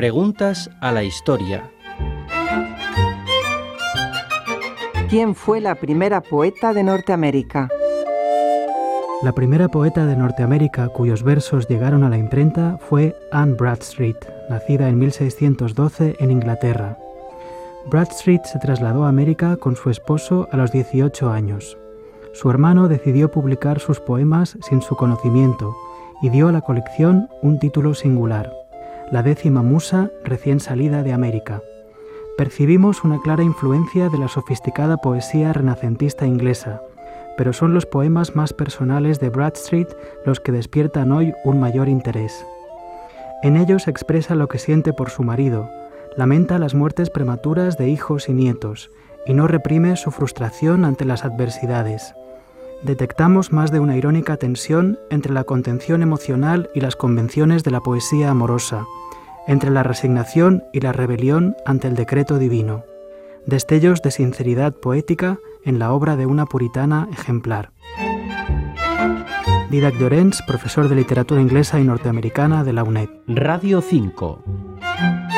Preguntas a la historia. ¿Quién fue la primera poeta de Norteamérica? La primera poeta de Norteamérica cuyos versos llegaron a la imprenta fue Anne Bradstreet, nacida en 1612 en Inglaterra. Bradstreet se trasladó a América con su esposo a los 18 años. Su hermano decidió publicar sus poemas sin su conocimiento y dio a la colección un título singular, La 10ª musa recién salida de América. Percibimos una clara influencia de la sofisticada poesía renacentista inglesa, pero son los poemas más personales de Bradstreet los que despiertan hoy un mayor interés. En ellos expresa lo que siente por su marido, lamenta las muertes prematuras de hijos y nietos, y no reprime su frustración ante las adversidades. Detectamos más de una irónica tensión entre la contención emocional y las convenciones de la poesía amorosa, entre la resignación y la rebelión ante el decreto divino. Destellos de sinceridad poética en la obra de una puritana ejemplar. Dídac Llorens, profesor de literatura inglesa y norteamericana de la UNED. Radio 5.